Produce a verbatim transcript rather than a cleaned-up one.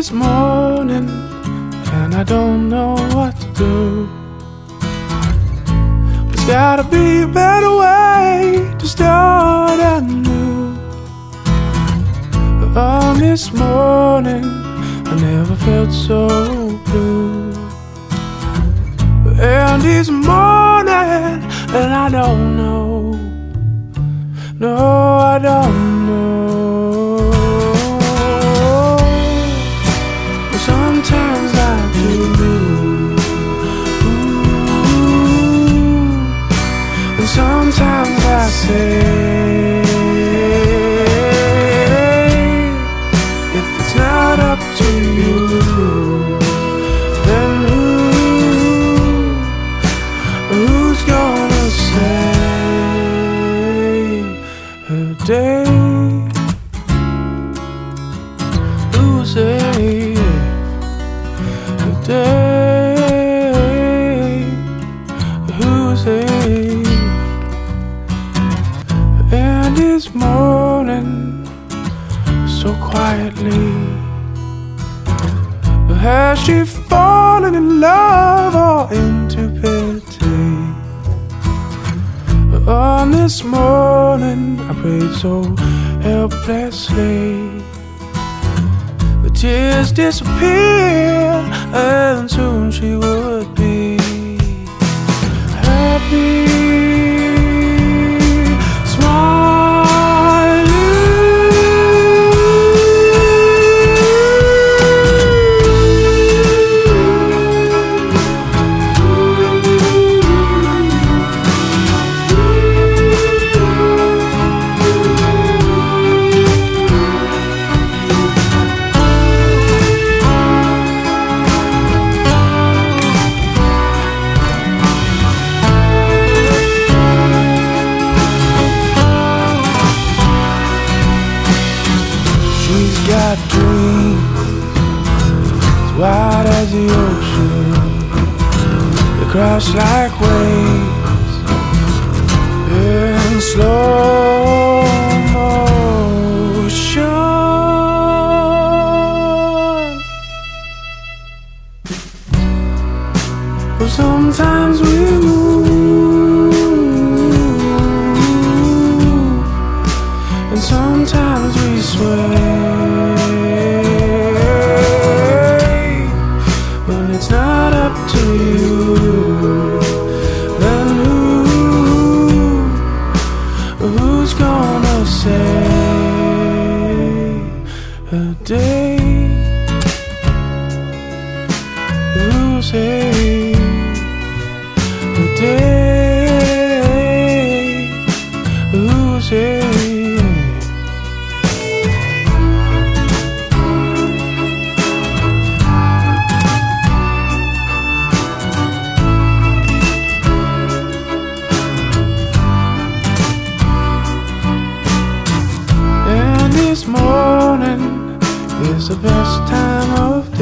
this morning, and I don't know what to do. There's gotta be a better way to start anew. On this morning, I never felt so blue. And this morning, and I don't know. No, I don't know. But sometimes I do. Ooh. And sometimes I say, if it's not up to you, then who, who's gonna save her day? Who'll save her day? Who'll save? And this morning, so quietly, has she fallen in love or into pity? On this morning, I prayed so helplessly. The tears disappeared, and soon she would be happy. Got dreams as wide as the ocean. They crash like waves in slow motion. But sometimes we move, and sometimes we sway. It's not up to you, then who, who's gonna save a day? Who'll save a day? Who'll save? This morning is the best time of day.